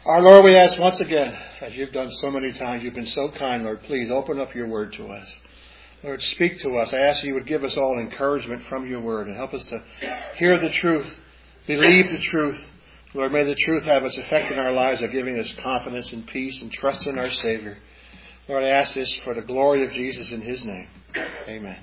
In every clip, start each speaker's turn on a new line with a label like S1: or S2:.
S1: Our Lord, we ask once again, as you've done so many times, you've been so kind, Lord, please open up your word to us. Lord, speak to us. I ask you would give us all encouragement from your word and help us to hear the truth, believe the truth. Lord, may the truth have its effect in our lives of giving us confidence and peace and trust in our Savior. Lord, I ask this for the glory of Jesus in His name. Amen.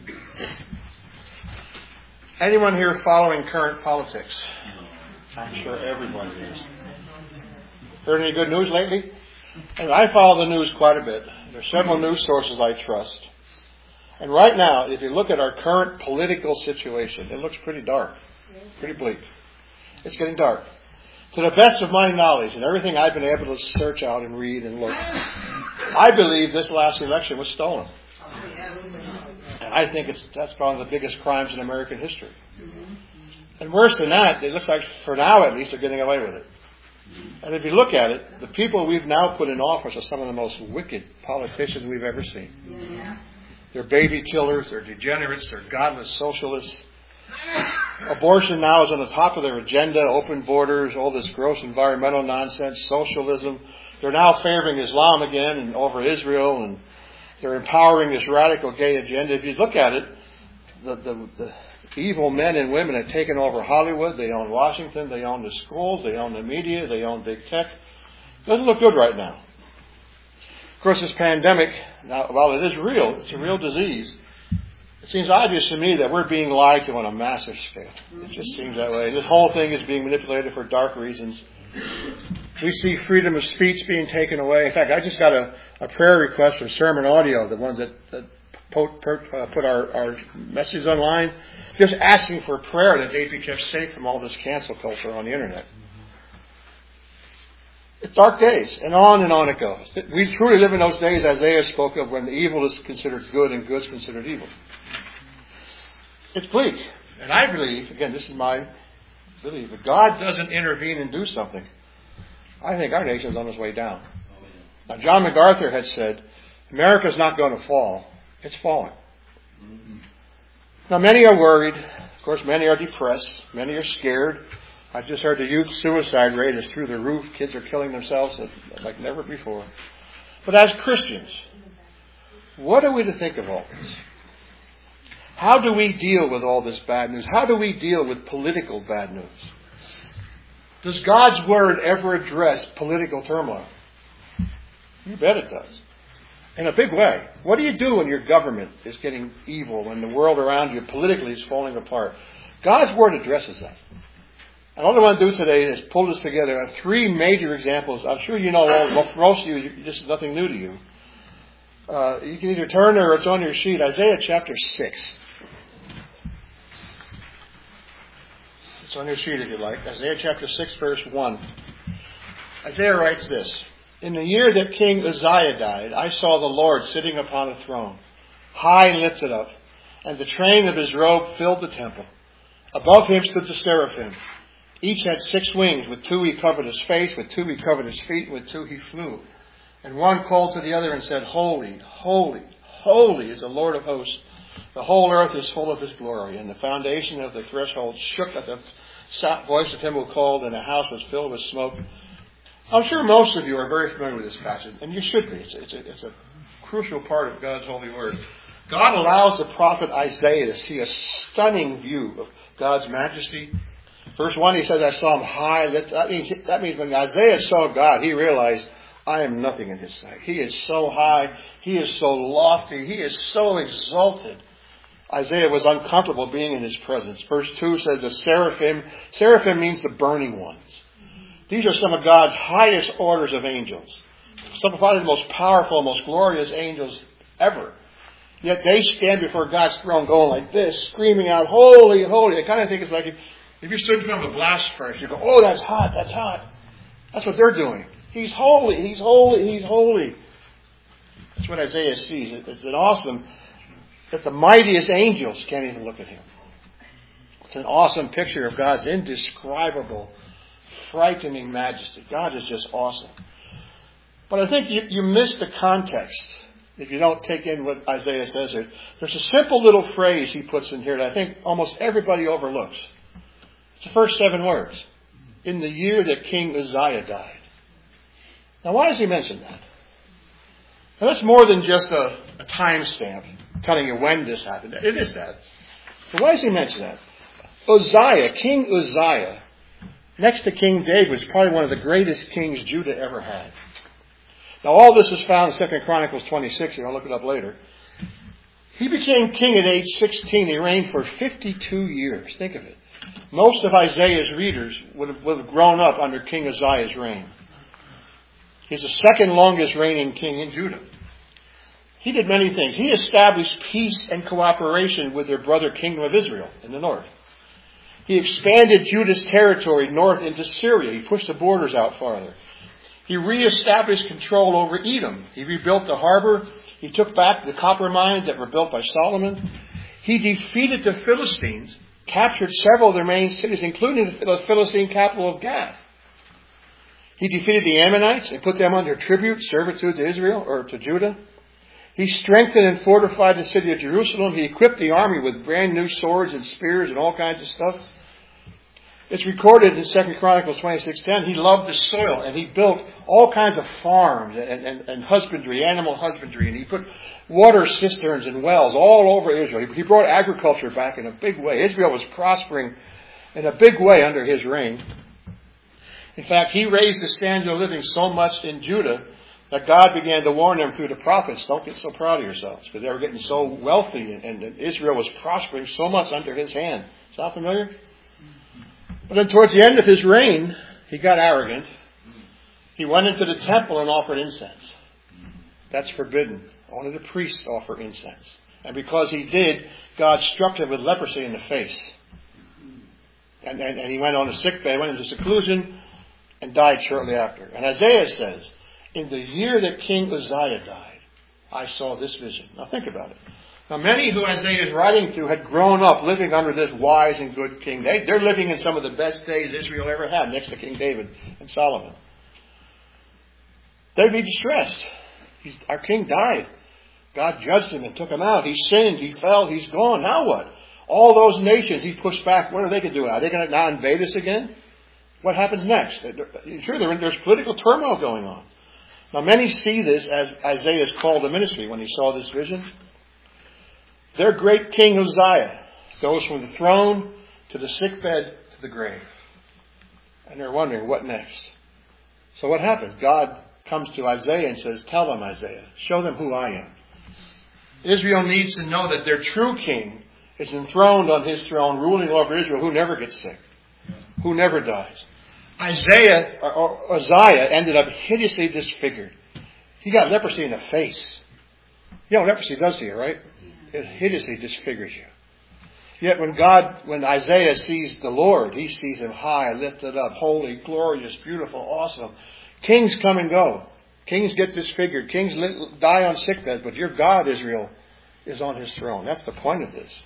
S1: Anyone here following current politics? I'm sure everybody is. Heard any good news lately? And I follow the news quite a bit. There are several news sources I trust. And right now, if you look at our current political situation, it looks pretty dark, pretty bleak. It's getting dark. To the best of my knowledge and everything I've been able to search out and read and look, I believe this last election was stolen. And I think that's probably the biggest crimes in American history. And worse than that, it looks like, for now at least, they're getting away with it. And if you look at it, the people we've now put in office are some of the most wicked politicians we've ever seen. They're baby killers, they're degenerates, they're godless socialists. Abortion now is on the top of their agenda, open borders, all this gross environmental nonsense, socialism. They're now favoring Islam again and over Israel, and they're empowering this radical gay agenda. If you look at it, the evil men and women have taken over Hollywood. They own Washington. They own the schools. They own the media. They own big tech. It doesn't look good right now. Of course, this pandemic, now, while it is real, it's a real disease. It seems obvious to me that we're being lied to on a massive scale. It just seems that way. This whole thing is being manipulated for dark reasons. We see freedom of speech being taken away. In fact, I just got a prayer request from Sermon Audio, the ones that put our messages online, just asking for prayer that they'd be kept safe from all this cancel culture on the internet. It's dark days, and on it goes. We truly live in those days Isaiah spoke of when the evil is considered good and good is considered evil. It's bleak. And I believe, again, this is my belief, if God doesn't intervene and do something, I think our nation is on its way down. Now, John MacArthur had said, America's not going to fall. It's falling. Now, many are worried. Of course, many are depressed. Many are scared. I just heard the youth suicide rate is through the roof. Kids are killing themselves like never before. But as Christians, what are we to think of all this? How do we deal with all this bad news? How do we deal with political bad news? Does God's Word ever address political turmoil? You bet it does. In a big way. What do you do when your government is getting evil, when the world around you politically is falling apart? God's Word addresses that. And all I want to do today is pull this together on three major examples. I'm sure you know all, well, for most of you, this is nothing new to you. You can either turn or it's on your sheet. Isaiah chapter 6. It's on your sheet if you like. Isaiah chapter 6, verse 1. Isaiah writes this. In the year that King Uzziah died, I saw the Lord sitting upon a throne, high and lifted up, and the train of his robe filled the temple. Above him stood the seraphim. Each had 6 wings. With 2 he covered his face, with 2 he covered his feet, and with 2 he flew. And one called to the other and said, Holy, holy, holy is the Lord of hosts. The whole earth is full of his glory. And the foundation of the threshold shook at the voice of him who called, and the house was filled with smoke. I'm sure most of you are very familiar with this passage, and you should be. It's a crucial part of God's holy word. God allows the prophet Isaiah to see a stunning view of God's majesty. Verse 1, he says, I saw him high. That means when Isaiah saw God, he realized, I am nothing in his sight. He is so high. He is so lofty. He is so exalted. Isaiah was uncomfortable being in his presence. Verse 2 says the seraphim. Seraphim means the burning ones. These are some of God's highest orders of angels. Some of probably the most powerful, most glorious angels ever. Yet they stand before God's throne going like this, screaming out, holy, holy. I kind of think it's like if you stood in front of a blast furnace, you go, oh, that's hot, that's hot. That's what they're doing. He's holy, he's holy, he's holy. That's what Isaiah sees. It's an awesome, that the mightiest angels can't even look at him. It's an awesome picture of God's indescribable, frightening majesty. God is just awesome. But I think you miss the context if you don't take in what Isaiah says here. There's a simple little phrase he puts in here that I think almost everybody overlooks. It's the first 7 words. In the year that King Uzziah died. Now, why does he mention that? Now, that's more than just a time stamp telling you when this happened. It is that. So why does he mention that? Uzziah, King Uzziah, next to King David, was probably one of the greatest kings Judah ever had. Now, all this is found in 2 Chronicles 26. I'll look it up later. He became king at age 16. He reigned for 52 years. Think of it. Most of Isaiah's readers would have grown up under King Uzziah's reign. He's the second longest reigning king in Judah. He did many things. He established peace and cooperation with their brother kingdom of Israel in the north. He expanded Judah's territory north into Syria. He pushed the borders out farther. He reestablished control over Edom. He rebuilt the harbor. He took back the copper mines that were built by Solomon. He defeated the Philistines, captured several of their main cities, including the Philistine capital of Gath. He defeated the Ammonites and put them under tribute, servitude to Israel or to Judah. He strengthened and fortified the city of Jerusalem. He equipped the army with brand new swords and spears and all kinds of stuff. It's recorded in 2 Chronicles 26:10. He loved the soil and he built all kinds of farms and husbandry, animal husbandry. And he put water cisterns and wells all over Israel. He brought agriculture back in a big way. Israel was prospering in a big way under his reign. In fact, he raised the standard of living so much in Judah that God began to warn them through the prophets, don't get so proud of yourselves, because they were getting so wealthy and Israel was prospering so much under his hand. Sound familiar? But then towards the end of his reign, he got arrogant. He went into the temple and offered incense. That's forbidden. Only the priests offer incense. And because he did, God struck him with leprosy in the face. And he went on a sick bed, went into seclusion, and died shortly after. And Isaiah says, in the year that King Uzziah died, I saw this vision. Now think about it. Now many who Isaiah is writing to had grown up living under this wise and good king. They're living in some of the best days Israel ever had, next to King David and Solomon. They'd be distressed. Our king died. God judged him and took him out. He sinned. He fell. He's gone. Now what? All those nations he pushed back, what are they going to do? Are they going to now invade us again? What happens next? Sure, there's political turmoil going on. Now many see this as Isaiah's call to ministry when he saw this vision. Their great king Uzziah goes from the throne to the sickbed to the grave. And they're wondering, what next? So what happens? God comes to Isaiah and says, tell them, Isaiah, show them who I am. Israel needs to know that their true king is enthroned on his throne, ruling over Israel, who never gets sick, who never dies. Uzziah ended up hideously disfigured. He got leprosy in the face. You know what leprosy does to you, right? It hideously disfigures you. Yet when Isaiah sees the Lord, he sees him high, lifted up, holy, glorious, beautiful, awesome. Kings come and go. Kings get disfigured. Kings die on sickbeds. But your God, Israel, is on his throne. That's the point of this.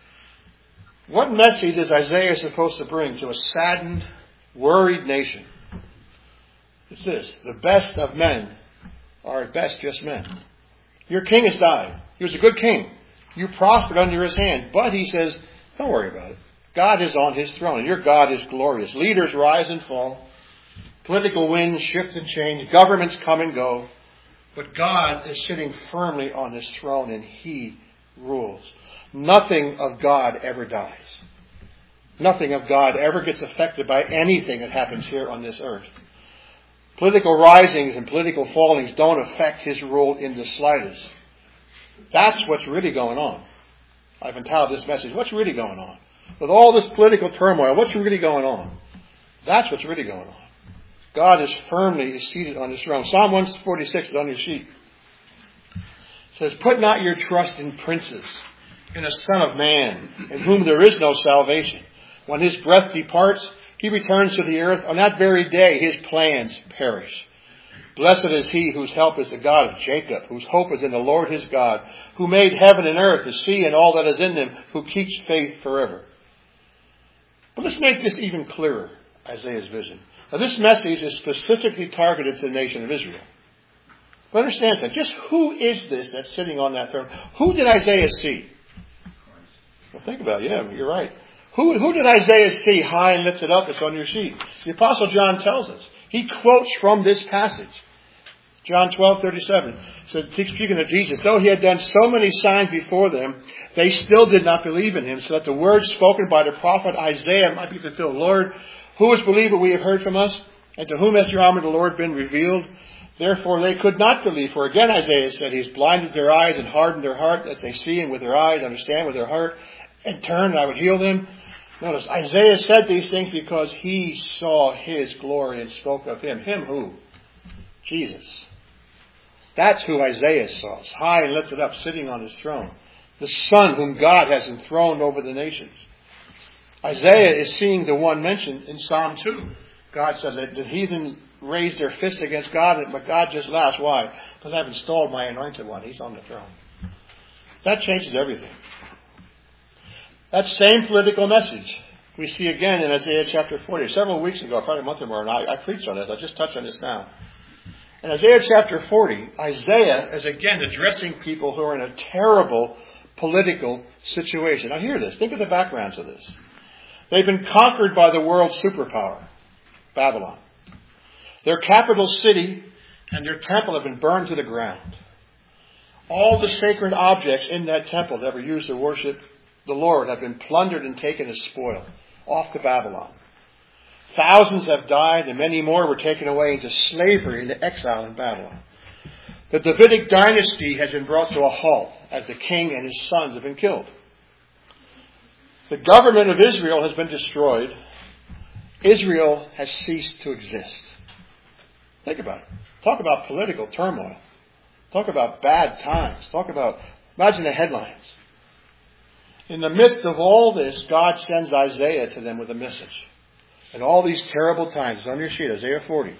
S1: What message is Isaiah supposed to bring to a saddened, worried nation? It's this. The best of men are at best just men. Your king has died. He was a good king. You prospered under his hand. But he says, don't worry about it. God is on his throne. And your God is glorious. Leaders rise and fall. Political winds shift and change. Governments come and go. But God is sitting firmly on his throne and he rules. Nothing of God ever dies. Nothing of God ever gets affected by anything that happens here on this earth. Political risings and political fallings don't affect his rule in the slightest. That's what's really going on. I've entitled this message, what's really going on? With all this political turmoil, what's really going on? That's what's really going on. God is firmly seated on his throne. Psalm 146 is on your sheet. It says, put not your trust in princes, in a son of man, in whom there is no salvation. When his breath departs, he returns to the earth. On that very day, his plans perish. Blessed is he whose help is the God of Jacob, whose hope is in the Lord his God, who made heaven and earth, the sea and all that is in them, who keeps faith forever. But let's make this even clearer, Isaiah's vision. Now this message is specifically targeted to the nation of Israel. But understand something. Just who is this that's sitting on that throne? Who did Isaiah see? Well, think about it. Yeah, you're right. Who did Isaiah see high and lifted up? It's on your sheet. The Apostle John tells us. He quotes from this passage. John 12:37 says, speaking of Jesus, though he had done so many signs before them, they still did not believe in him, so that the words spoken by the prophet Isaiah might be fulfilled. Lord, who has believed what we have heard from us? And to whom has the arm of the Lord been revealed? Therefore they could not believe. For again Isaiah said, he's blinded their eyes and hardened their heart, that they see and with their eyes understand with their heart, and turn and I would heal them. Notice, Isaiah said these things because he saw his glory and spoke of him. Him who? Jesus. That's who Isaiah saw, high and lifted up, sitting on his throne. The Son whom God has enthroned over the nations. Isaiah is seeing the one mentioned in Psalm 2. God said that the heathen raised their fists against God, but God just laughs. Why? Because I've installed my anointed one. He's on the throne. That changes everything. That same political message we see again in Isaiah chapter 40. Several weeks ago, probably a month or more, and I preached on this. I'll just touch on this now. In Isaiah chapter 40, Isaiah is again addressing people who are in a terrible political situation. Now hear this. Think of the backgrounds of this. They've been conquered by the world's superpower, Babylon. Their capital city and their temple have been burned to the ground. All the sacred objects in that temple that were used to worship the Lord have been plundered and taken as spoil off to Babylon. Thousands have died and many more were taken away into slavery, into exile in Babylon. The Davidic dynasty has been brought to a halt as the king and his sons have been killed. The government of Israel has been destroyed. Israel has ceased to exist. Think about it. Talk about political turmoil. Talk about bad times. Imagine the headlines. In the midst of all this, God sends Isaiah to them with a message. In all these terrible times, it's on your sheet, Isaiah 40.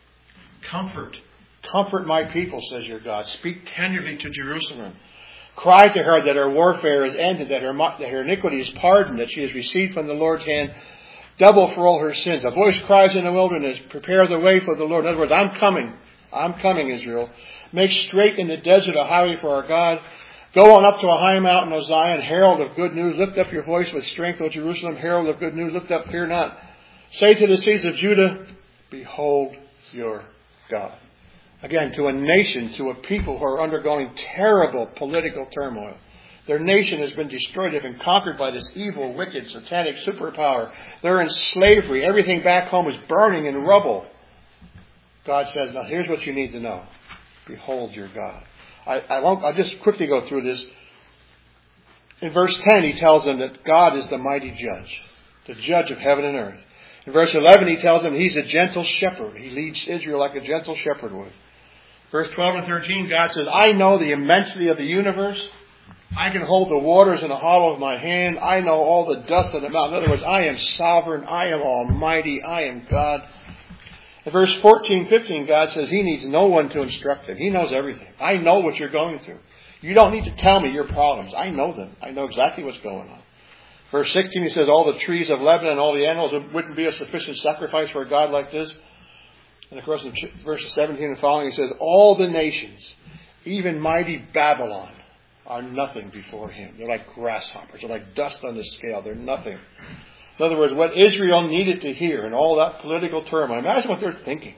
S1: Comfort my people, says your God. Speak tenderly to Jerusalem. Cry to her that her warfare is ended, that her iniquity is pardoned, that she has received from the Lord's hand double for all her sins. A voice cries in the wilderness, prepare the way for the Lord. In other words, I'm coming, Israel. Make straight in the desert a highway for our God. Go on up to a high mountain, O Zion, herald of good news. Lift up your voice with strength, O Jerusalem, herald of good news. Lift up, fear not. Say to the cities of Judah, behold your God. Again, to a nation, to a people who are undergoing terrible political turmoil. Their nation has been destroyed. They've been conquered by this evil, wicked, satanic superpower. They're in slavery. Everything back home is burning in rubble. God says, now here's what you need to know. Behold your God. I'll just quickly go through this. In verse 10, he tells them that God is the mighty judge, the judge of heaven and earth. In verse 11, he tells them he's a gentle shepherd. He leads Israel like a gentle shepherd would. Verse 12 and 13, God says, I know the immensity of the universe. I can hold the waters in the hollow of my hand. I know all the dust of the mountain. In other words, I am sovereign. I am almighty. I am God. In verse 14, 15, God says he needs no one to instruct him. He knows everything. I know what you're going through. You don't need to tell me your problems. I know them. I know exactly what's going on. Verse 16, he says, all the trees of Lebanon, all the animals, it wouldn't be a sufficient sacrifice for a God like this. And of course, in verses 17 and following, he says, all the nations, even mighty Babylon, are nothing before him. They're like grasshoppers. They're like dust on the scale. They're nothing. In other words, what Israel needed to hear in all that political turmoil, imagine what they're thinking.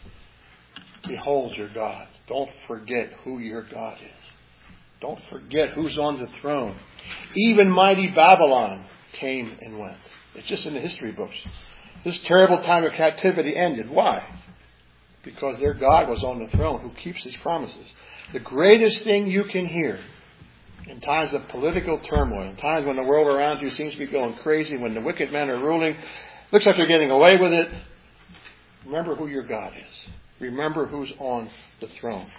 S1: Behold your God. Don't forget who your God is. Don't forget who's on the throne. Even mighty Babylon came and went. It's just in the history books. This terrible time of captivity ended. Why? Because their God was on the throne who keeps his promises. The greatest thing you can hear in times of political turmoil, in times when the world around you seems to be going crazy, when the wicked men are ruling, looks like they're getting away with it, remember who your God is. Remember who's on the throne.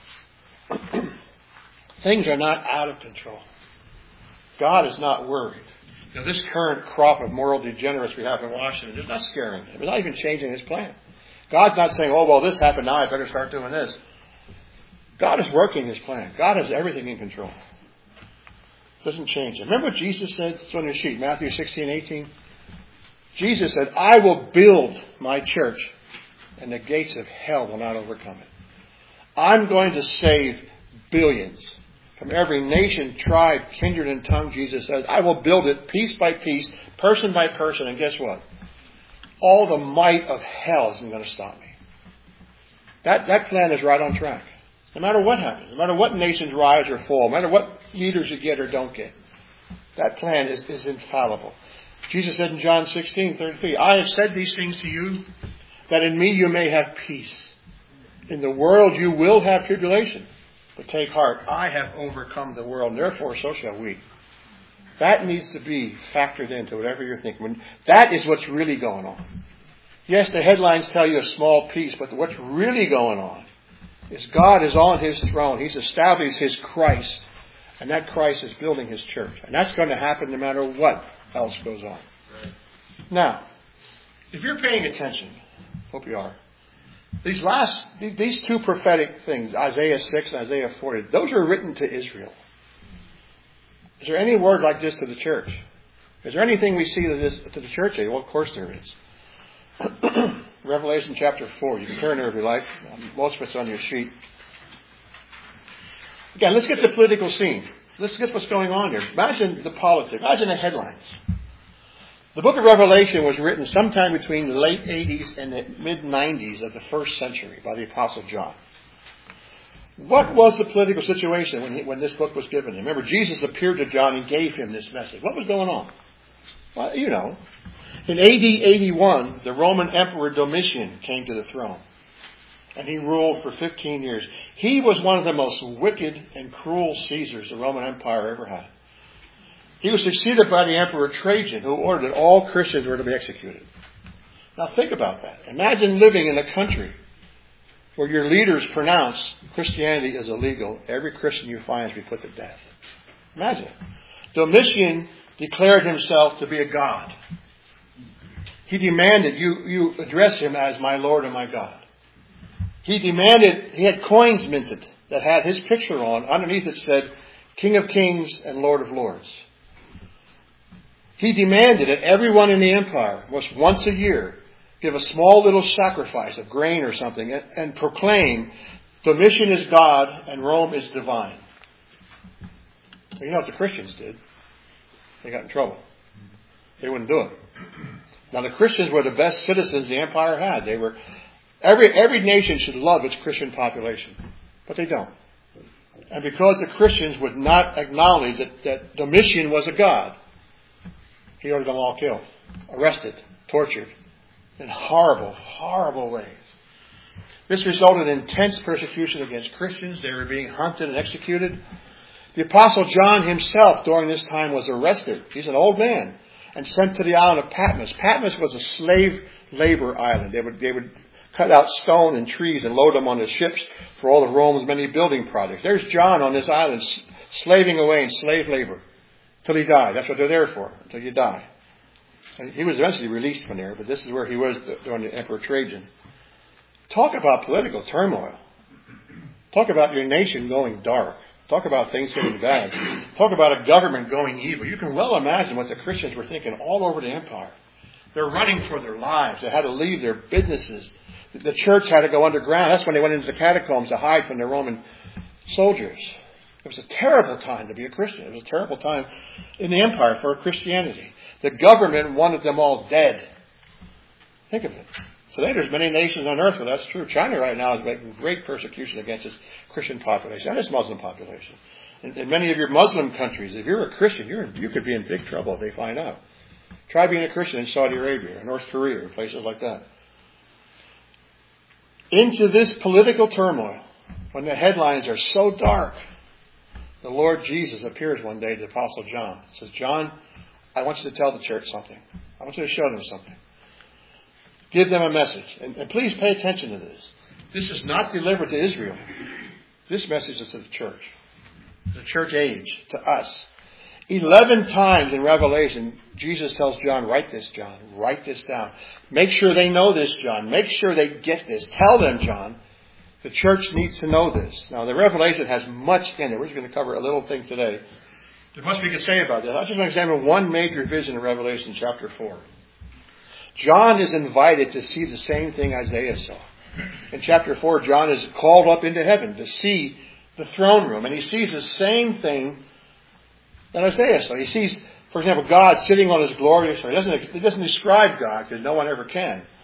S1: Things are not out of control. God is not worried. Now, this current crop of moral degenerates we have in Washington is not scaring him. It's not even changing his plan. God's not saying, oh, well, this happened now, I better start doing this. God is working his plan. God has everything in control. Doesn't change it. Remember what Jesus said? It's on your sheet, Matthew 16:18. Jesus said, I will build my church, and the gates of hell will not overcome it. I'm going to save billions from every nation, tribe, kindred, and tongue, Jesus says. I will build it piece by piece, person by person, and guess what? All the might of hell isn't going to stop me. That plan is right on track. No matter what happens, no matter what nations rise or fall, no matter what leaders you get or don't get, that plan is infallible. Jesus said in John 16:33, I have said these things to you, that in me you may have peace. In the world you will have tribulation. But take heart, I have overcome the world, and therefore so shall we. That needs to be factored into whatever you're thinking. That is what's really going on. Yes, the headlines tell you a small piece, but what's really going on is God is on His throne. He's established His Christ, and that Christ is building His church. And that's going to happen no matter what else goes on. Right. Now, if you're paying attention, hope you are, these two prophetic things, Isaiah 6 and Isaiah 40, those are written to Israel. Is there any word like this to the church? Is there anything we see to the church? Well, of course there is. Revelation chapter 4. You can turn there if you like. Most of it's on your sheet. Again, let's get the political scene. Let's get what's going on here. Imagine the politics. Imagine the headlines. The book of Revelation was written sometime between the late 80s and the mid-90s of the first century by the Apostle John. What was the political situation when this book was given? Remember, Jesus appeared to John and gave him this message. What was going on? Well, you know. In AD 81, the Roman Emperor Domitian came to the throne. And he ruled for 15 years. He was one of the most wicked and cruel Caesars the Roman Empire ever had. He was succeeded by the Emperor Trajan, who ordered that all Christians were to be executed. Now think about that. Imagine living in a country where your leaders pronounce Christianity is illegal. Every Christian you find is to be put to death. Imagine it. Domitian declared himself to be a god. He demanded you address him as my Lord and my God. He had coins minted that had his picture on. Underneath it said, King of Kings and Lord of Lords. He demanded that everyone in the empire must once a year give a small little sacrifice of grain or something and proclaim Domitian is God and Rome is divine. Well, you know what the Christians did? They got in trouble. They wouldn't do it. Now the Christians were the best citizens the empire had. They were every nation should love its Christian population, but they don't. And because the Christians would not acknowledge that Domitian was a god, he ordered them all killed, arrested, tortured, in horrible, horrible ways. This resulted in intense persecution against Christians. They were being hunted and executed. The Apostle John himself during this time was arrested. He's an old man. And sent to the island of Patmos. Patmos was a slave labor island. They would cut out stone and trees and load them on the ships for all of Rome's many building projects. There's John on this island slaving away in slave labor till he died. That's what they're there for, until you die. And he was eventually released from there, but this is where he was during the Emperor Trajan. Talk about political turmoil. Talk about your nation going dark. Talk about things getting bad. Talk about a government going evil. You can well imagine what the Christians were thinking all over the empire. They're running for their lives. They had to leave their businesses. The church had to go underground. That's when they went into the catacombs to hide from the Roman soldiers. It was a terrible time to be a Christian. It was a terrible time in the empire for Christianity. The government wanted them all dead. Think of it. Today there's many nations on earth where that's true. China right now is making great persecution against its Christian population and its Muslim population. In many of your Muslim countries, if you're a Christian, you could be in big trouble if they find out. Try being a Christian in Saudi Arabia or North Korea or places like that. Into this political turmoil, when the headlines are so dark, the Lord Jesus appears one day to the Apostle John. He says, John, I want you to tell the church something. I want you to show them something. Give them a message. And please pay attention to this. This is not delivered to Israel. This message is to the church. The church age, to us. 11 times in Revelation, Jesus tells John, write this, John. Write this down. Make sure they know this, John. Make sure they get this. Tell them, John. The church needs to know this. Now, the Revelation has much in it. We're just going to cover a little thing today. There's much we can say about this. I'm just going to examine one major vision in Revelation chapter 4. John is invited to see the same thing Isaiah saw. In chapter 4, John is called up into heaven to see the throne room. And he sees the same thing that Isaiah saw. He sees, for example, God sitting on his glorious throne. It doesn't describe God because no one ever can.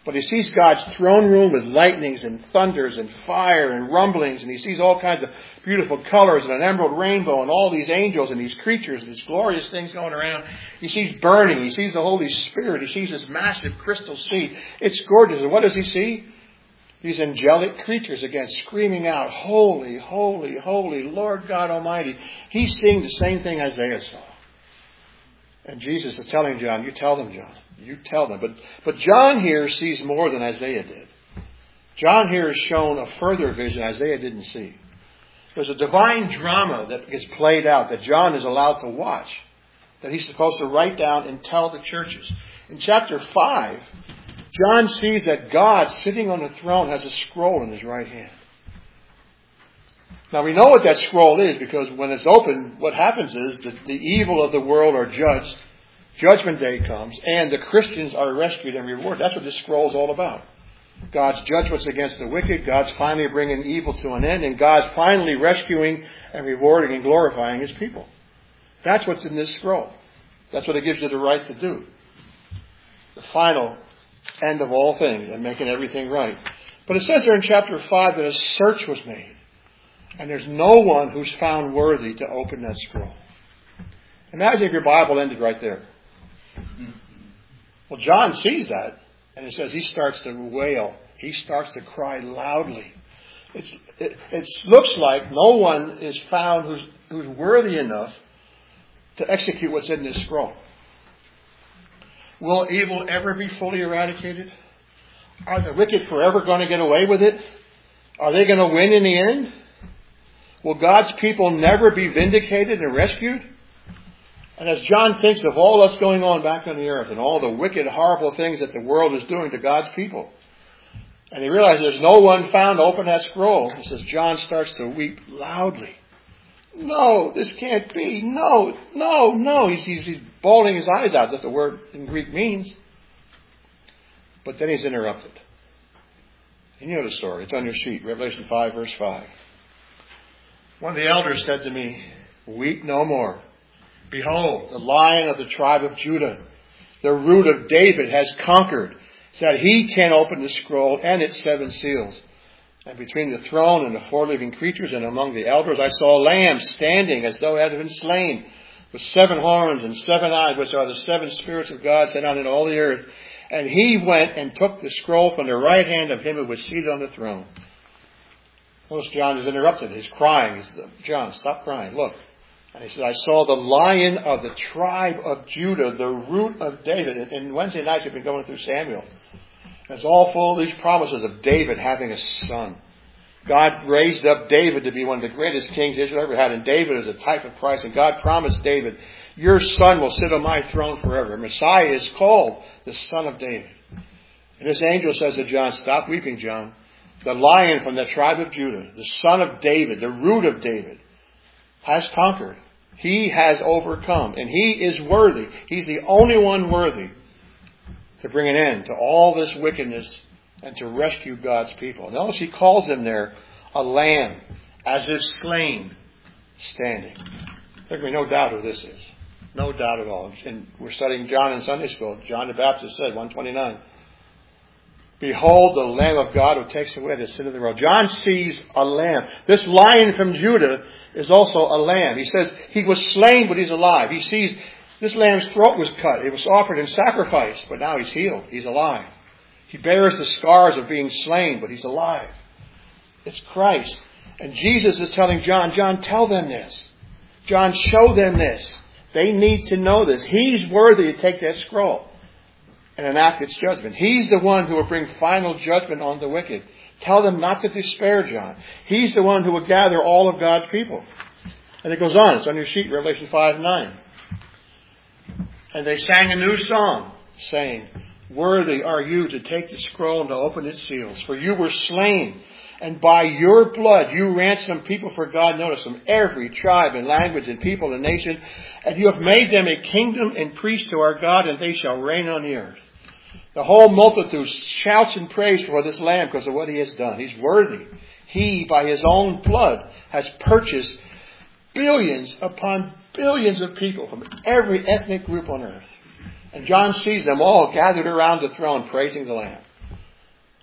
S1: But he sees God's throne room with lightnings and thunders and fire and rumblings, and he sees all kinds of beautiful colors and an emerald rainbow and all these angels and these creatures and these glorious things going around. He sees burning. He sees the Holy Spirit. He sees this massive crystal sea. It's gorgeous. And what does he see? These angelic creatures again screaming out, "Holy, holy, holy, Lord God Almighty." He's seeing the same thing Isaiah saw. And Jesus is telling John, "You tell them, John. You tell them." But John here sees more than Isaiah did. John here is shown a further vision Isaiah didn't see. There's a divine drama that gets played out that John is allowed to watch, that he's supposed to write down and tell the churches. In chapter 5, John sees that God, sitting on the throne, has a scroll in his right hand. Now we know what that scroll is, because when it's opened, what happens is that the evil of the world are judged. Judgment Day comes, and the Christians are rescued and rewarded. That's what this scroll is all about. God's judgments against the wicked, God's finally bringing evil to an end, and God's finally rescuing and rewarding and glorifying His people. That's what's in this scroll. That's what it gives you the right to do. The final end of all things and making everything right. But it says there in chapter 5 that a search was made. And there's no one who's found worthy to open that scroll. Imagine if your Bible ended right there. Well, John sees that, and it says he starts to wail. He starts to cry loudly. It looks like no one is found who's worthy enough to execute what's in this scroll. Will evil ever be fully eradicated? Are the wicked forever going to get away with it? Are they going to win in the end? Will God's people never be vindicated and rescued? And as John thinks of all that's going on back on the earth and all the wicked, horrible things that the world is doing to God's people, and he realizes there's no one found to open that scroll, he says, John starts to weep loudly. No, this can't be. No, no, no. He's bawling his eyes out. That's what the word in Greek means. But then he's interrupted. And you know the story. It's on your sheet. Revelation 5, verse 5. One of the elders said to me, "Weep no more. Behold, the Lion of the tribe of Judah, the Root of David, has conquered, so that he can open the scroll and its 7 seals. And between the throne and the 4 living creatures and among the elders, I saw a lamb standing as though it had been slain, with 7 horns and 7 eyes, which are the 7 spirits of God sent out in all the earth. And he went and took the scroll from the right hand of him who was seated on the throne." Notice John is interrupted. He's crying. John, stop crying. Look. And he said, "I saw the Lion of the tribe of Judah, the Root of David." And Wednesday nights we've been going through Samuel. It's all full of these promises of David having a son. God raised up David to be one of the greatest kings Israel ever had. And David is a type of Christ. And God promised David, "Your son will sit on my throne forever." Messiah is called the Son of David. And this angel says to John, "Stop weeping, John. The Lion from the tribe of Judah, the Son of David, the Root of David, has conquered. He has overcome. And he is worthy. He's the only one worthy to bring an end to all this wickedness and to rescue God's people." Notice he calls him there a lamb, as if slain, standing. There can be no doubt who this is. No doubt at all. And we're studying John in Sunday school. John the Baptist said, 129, "Behold the Lamb of God who takes away the sin of the world." John sees a lamb. This Lion from Judah is also a lamb. He says he was slain, but he's alive. He sees this lamb's throat was cut. It was offered in sacrifice, but now he's healed. He's alive. He bears the scars of being slain, but he's alive. It's Christ. And Jesus is telling John, "John, tell them this. John, show them this. They need to know this. He's worthy to take that scroll and enact its judgment. He's the one who will bring final judgment on the wicked. Tell them not to despair, John. He's the one who will gather all of God's people." And it goes on. It's on your sheet, Revelation 5:9. "And they sang a new song, saying, 'Worthy are you to take the scroll and to open its seals. For you were slain, and by your blood you ransomed people for God,'" notice, "from every tribe and language and people and nation. "And you have made them a kingdom and priests to our God, and they shall reign on the earth." The whole multitude shouts in praise for this Lamb because of what he has done. He's worthy. He, by his own blood, has purchased billions upon billions of people from every ethnic group on earth. And John sees them all gathered around the throne praising the Lamb.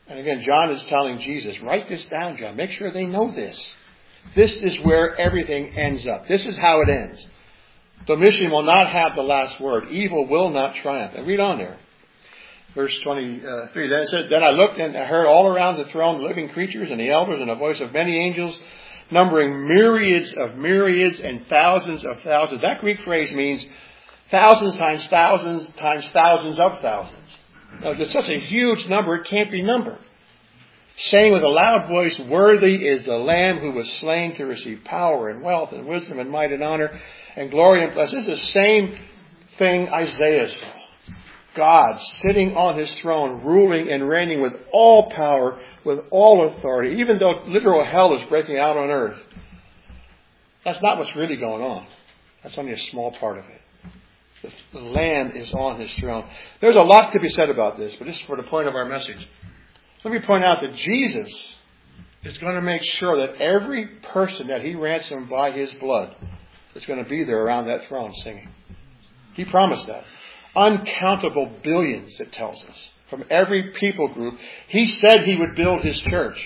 S1: And again, John is telling Jesus, write this down, John. Make sure they know this. This is where everything ends up. This is how it ends. Domitian will not have the last word. Evil will not triumph. And read on there. Verse 23. Then it said, then I looked and I heard all around the throne the living creatures and the elders and the voice of many angels, numbering myriads of myriads and thousands of thousands. That Greek phrase means thousands times thousands times thousands of thousands. Now, it's such a huge number, it can't be numbered. Saying with a loud voice, worthy is the Lamb who was slain to receive power and wealth and wisdom and might and honor and glory and blessing. This is the same thing Isaiah saw. God sitting on his throne, ruling and reigning with all power, with all authority, even though literal hell is breaking out on earth. That's not what's really going on. That's only a small part of it. The Lamb is on his throne. There's a lot to be said about this, but this is for the point of our message. Let me point out that Jesus is going to make sure that every person that he ransomed by his blood is going to be there around that throne singing. He promised that. Uncountable billions, it tells us, from every people group. He said he would build his church.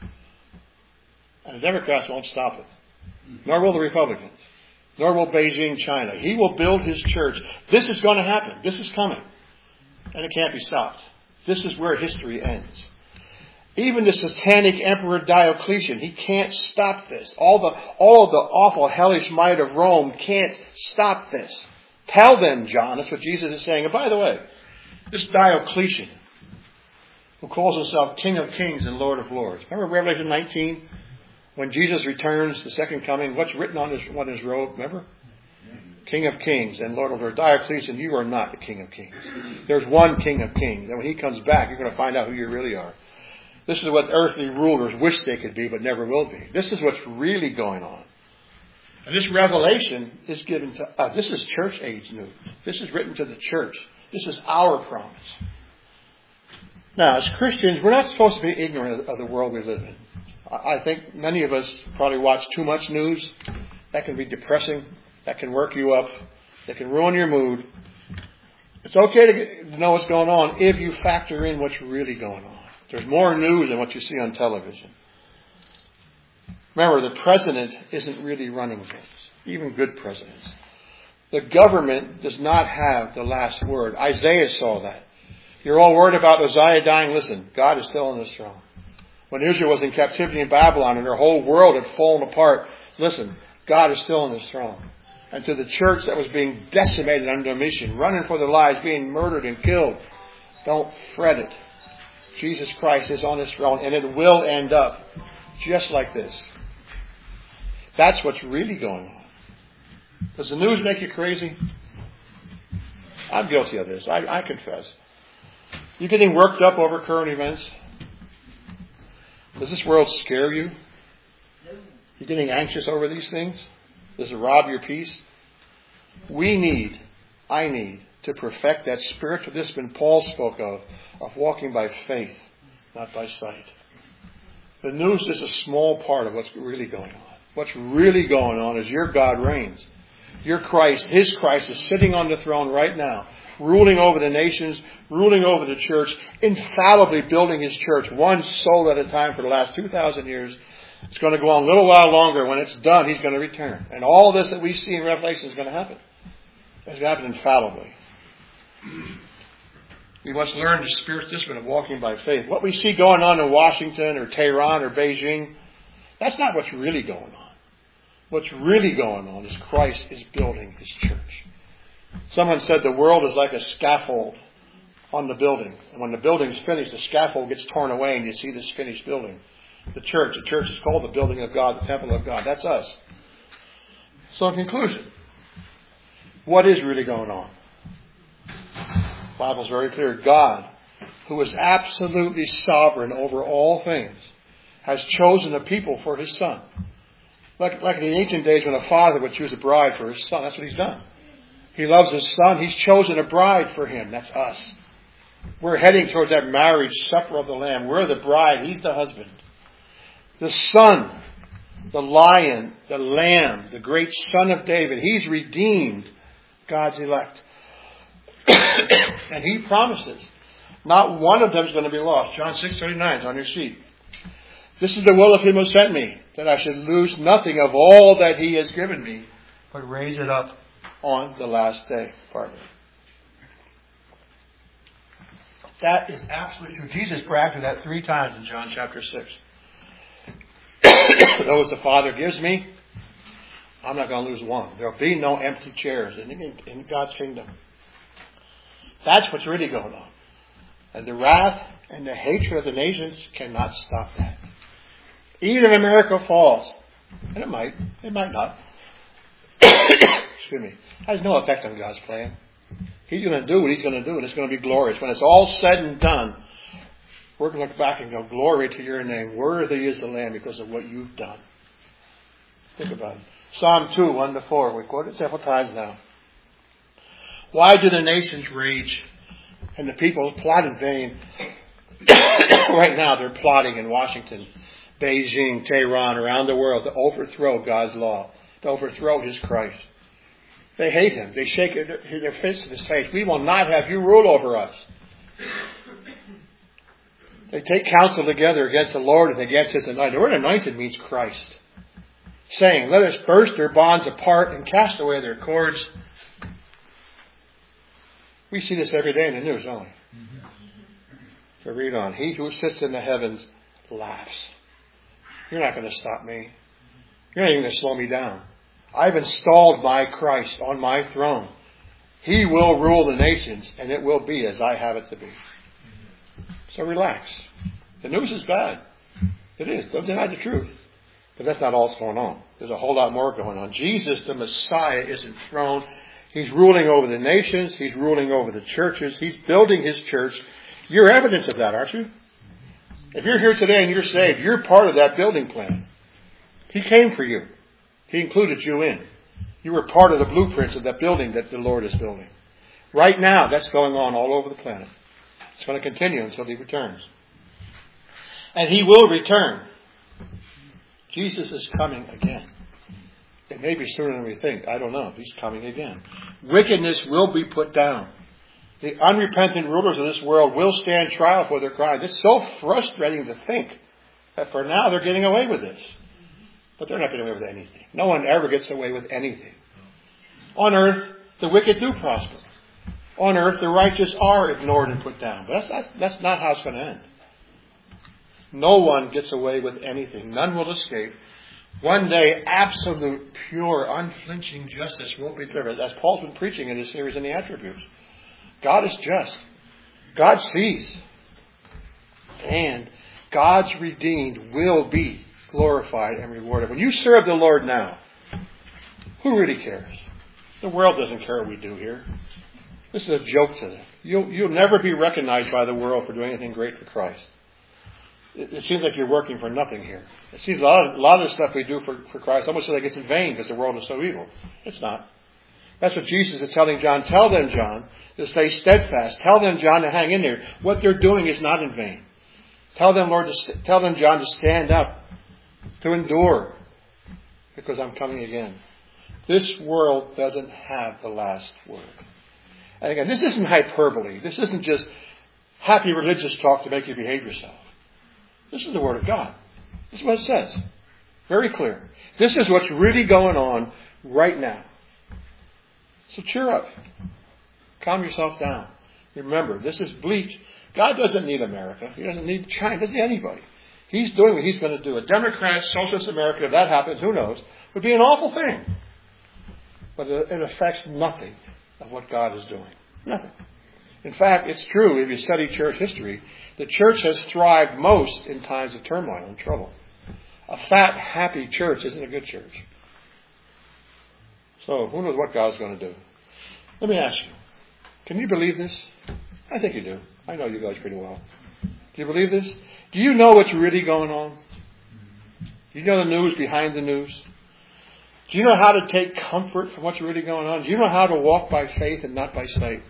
S1: And the Democrats won't stop it. Nor will the Republicans. Nor will Beijing, China. He will build his church. This is going to happen. This is coming. And it can't be stopped. This is where history ends. Even the satanic emperor Diocletian, he can't stop this. All of the awful hellish might of Rome can't stop this. Tell them, John, that's what Jesus is saying. And by the way, this Diocletian, who calls himself King of Kings and Lord of Lords. Remember Revelation 19? When Jesus returns, the second coming, what's written on his robe? Remember? King of Kings and Lord of Lords. Diocletian, you are not the King of Kings. There's one King of Kings. And when he comes back, you're going to find out who you really are. This is what earthly rulers wish they could be, but never will be. This is what's really going on. And this revelation is given to us. This is church age news. This is written to the church. This is our promise. Now, as Christians, we're not supposed to be ignorant of the world we live in. I think many of us probably watch too much news. That can be depressing. That can work you up. That can ruin your mood. It's okay to know what's going on if you factor in what's really going on. There's more news than what you see on television. Remember, the president isn't really running things, even good presidents. The government does not have the last word. Isaiah saw that. You're all worried about Uzziah dying. Listen, God is still on his throne. When Israel was in captivity in Babylon and their whole world had fallen apart, listen, God is still on his throne. And to the church that was being decimated under Domitian, running for their lives, being murdered and killed, don't fret it. Jesus Christ is on his throne, and it will end up just like this. That's what's really going on. Does the news make you crazy? I'm guilty of this. I confess. You getting worked up over current events? Does this world scare you? You getting anxious over these things? Does it rob your peace? I need to perfect that spiritual discipline Paul spoke of walking by faith, not by sight. The news is a small part of what's really going on. What's really going on is your God reigns. Your Christ, his Christ, is sitting on the throne right now, ruling over the nations, ruling over the church, infallibly building his church one soul at a time for the last 2,000 years. It's going to go on a little while longer. When it's done, he's going to return. And all this that we see in Revelation is going to happen. It's going to happen infallibly. We must learn the spiritual discipline of walking by faith. What we see going on in Washington or Tehran or Beijing, that's not what's really going on. What's really going on is Christ is building his church. Someone said the world is like a scaffold on the building. And when the building's finished, the scaffold gets torn away and you see this finished building. The church is called the building of God, the temple of God. That's us. So in conclusion, what is really going on? The Bible's very clear. God, who is absolutely sovereign over all things, has chosen a people for his Son. Like in the ancient days when a father would choose a bride for his son. That's what he's done. He loves his Son. He's chosen a bride for him. That's us. We're heading towards that marriage supper of the Lamb. We're the bride. He's the husband. The Son, the Lion, the Lamb, the great Son of David. He's redeemed God's elect. And he promises, Not one of them is going to be lost. John 6:39 is on your sheet. This is the will of him who sent me, that I should lose nothing of all that he has given me, but raise it up on the last day. Pardon me. That is absolutely true. Jesus bragged to that 3 times in John chapter 6. Those the Father gives me, I'm not going to lose one. There will be no empty chairs in God's kingdom. That's what's really going on. And the wrath and the hatred of the nations cannot stop that. Even if America falls, and it might not. Excuse me. Has no effect on God's plan. He's going to do what he's going to do, and it's going to be glorious. When it's all said and done, we're going to look back and go, glory to your name. Worthy is the Lamb because of what you've done. Think about it. Psalm 2, 1-4. We quoted it several times now. Why do the nations rage and the people plot in vain? Right now they're plotting in Washington, Beijing, Tehran, around the world to overthrow God's law, to overthrow his Christ. They hate him. They shake their fists in his face. We will not have you rule over us. They take counsel together against the Lord and against his anointed. The word anointed means Christ. Saying, let us burst their bonds apart and cast away their cords. We see this every day in the news, don't we? So read on. He who sits in the heavens laughs. You're not going to stop me. You're not even going to slow me down. I've installed my Christ on my throne. He will rule the nations, and it will be as I have it to be. So relax. The news is bad. It is. Don't deny the truth. But that's not all that's going on. There's a whole lot more going on. Jesus, the Messiah, is enthroned. He's ruling over the nations. He's ruling over the churches. He's building his church. You're evidence of that, aren't you? If you're here today and you're saved, you're part of that building plan. He came for you. He included you in. You were part of the blueprints of that building that the Lord is building. Right now, that's going on all over the planet. It's going to continue until he returns. And he will return. Jesus is coming again. It may be sooner than we think. I don't know. He's coming again. Wickedness will be put down. The unrepentant rulers of this world will stand trial for their crimes. It's so frustrating to think that for now they're getting away with this. But they're not getting away with anything. No one ever gets away with anything. On earth, the wicked do prosper. On earth, the righteous are ignored and put down. But that's not how it's going to end. No one gets away with anything. None will escape. One day, absolute, pure, unflinching justice will be delivered. As Paul's been preaching in his series in the attributes. God is just. God sees. And God's redeemed will be glorified and rewarded. When you serve the Lord now, who really cares? The world doesn't care what we do here. This is a joke to them. You'll never be recognized by the world for doing anything great for Christ. It seems like you're working for nothing here. It seems a lot of the stuff we do for Christ almost like it's in vain because the world is so evil. It's not. That's what Jesus is telling John. Tell them, John, to stay steadfast. Tell them, John, to hang in there. What they're doing is not in vain. Tell them, John, to stand up, to endure, because I'm coming again. This world doesn't have the last word. And again, this isn't hyperbole. This isn't just happy religious talk to make you behave yourself. This is the Word of God. This is what it says. Very clear. This is what's really going on right now. So cheer up. Calm yourself down. Remember, this is bleak. God doesn't need America. He doesn't need China. He doesn't need anybody. He's doing what he's going to do. A Democrat, socialist America, if that happens, who knows, would be an awful thing. But it affects nothing of what God is doing. Nothing. In fact, it's true, if you study church history, the church has thrived most in times of turmoil and trouble. A fat, happy church isn't a good church. So, who knows what God's going to do? Let me ask you, can you believe this? I think you do. I know you guys pretty well. Do you believe this? Do you know what's really going on? Do you know the news behind the news? Do you know how to take comfort from what's really going on? Do you know how to walk by faith and not by sight?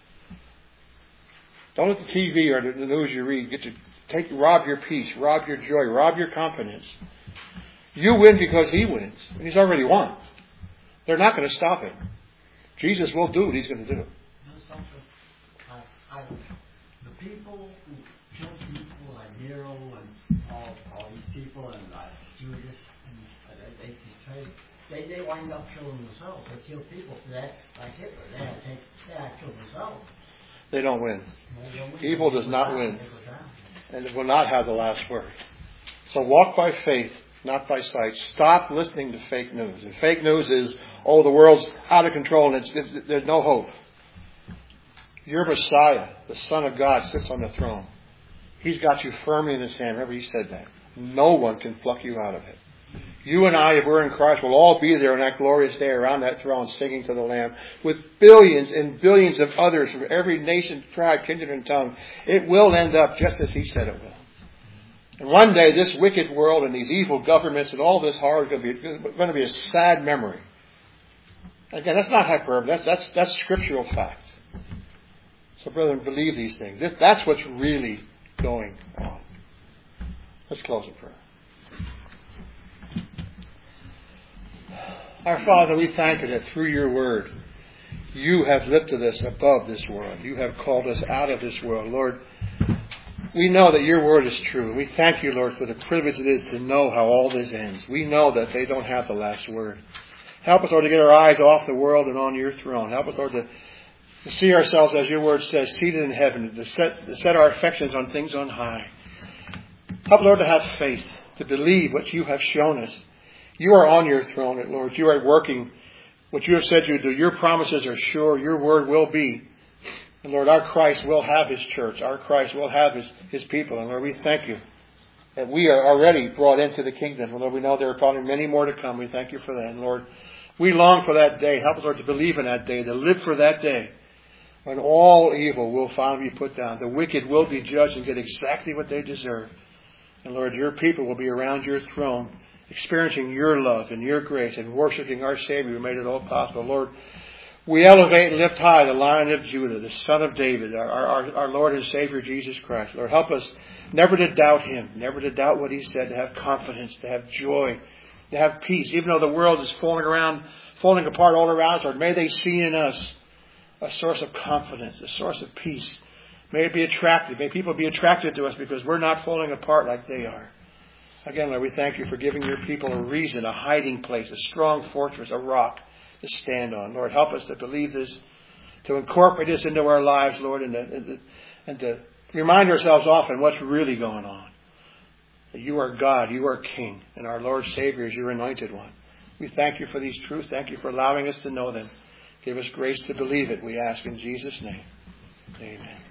S1: Don't let the TV or the news you read rob your peace, rob your joy, rob your confidence. You win because he wins. And he's already won. They're not going to stop him. Jesus will do what he's going to do.
S2: The people who kill people like Nero and all these people and Judas, and they wind up killing themselves. They kill people for that, like Hitler. They kill themselves.
S1: They don't win. Evil does not win. And it will not have the last word. So walk by faith, not by sight. Stop listening to fake news. And fake news is, oh, the world's out of control and there's no hope. Your Messiah, the Son of God, sits on the throne. He's got you firmly in His hand. Remember, He said that. No one can pluck you out of it. You and I, if we're in Christ, will all be there on that glorious day around that throne singing to the Lamb with billions and billions of others from every nation, tribe, kindred, and tongue. It will end up just as He said it will. And one day, this wicked world and these evil governments and all this horror is going to be a sad memory. Again, that's not hyperbole. That's scriptural fact. So, brethren, believe these things. That's what's really going on. Let's close in prayer. Our Father, we thank You that through Your Word, You have lifted us above this world. You have called us out of this world. Lord, we know that Your Word is true. We thank You, Lord, for the privilege it is to know how all this ends. We know that they don't have the last word. Help us, Lord, to get our eyes off the world and on Your throne. Help us, Lord, to see ourselves, as Your Word says, seated in heaven, to set our affections on things on high. Help, Lord, to have faith, to believe what You have shown us. You are on Your throne, Lord. You are working what You have said You do. Your promises are sure. Your word will be. And Lord, our Christ will have His church. Our Christ will have His people. And Lord, we thank You that we are already brought into the kingdom. And Lord, we know there are probably many more to come. We thank You for that. And Lord, we long for that day. Help us, Lord, to believe in that day, to live for that day when all evil will finally be put down. The wicked will be judged and get exactly what they deserve. And Lord, Your people will be around Your throne, experiencing Your love and Your grace and worshiping our Savior who made it all possible. Lord, we elevate and lift high the Lion of Judah, the Son of David, our Lord and Savior Jesus Christ. Lord, help us never to doubt Him, never to doubt what He said, to have confidence, to have joy, to have peace. Even though the world is falling apart all around us, Lord, may they see in us a source of confidence, a source of peace. May it be attractive. May people be attracted to us because we're not falling apart like they are. Again, Lord, we thank You for giving Your people a reason, a hiding place, a strong fortress, a rock to stand on. Lord, help us to believe this, to incorporate this into our lives, Lord, and to remind ourselves often what's really going on. That You are God, You are King, and our Lord Savior is Your anointed one. We thank You for these truths. Thank You for allowing us to know them. Give us grace to believe it, we ask in Jesus' name. Amen.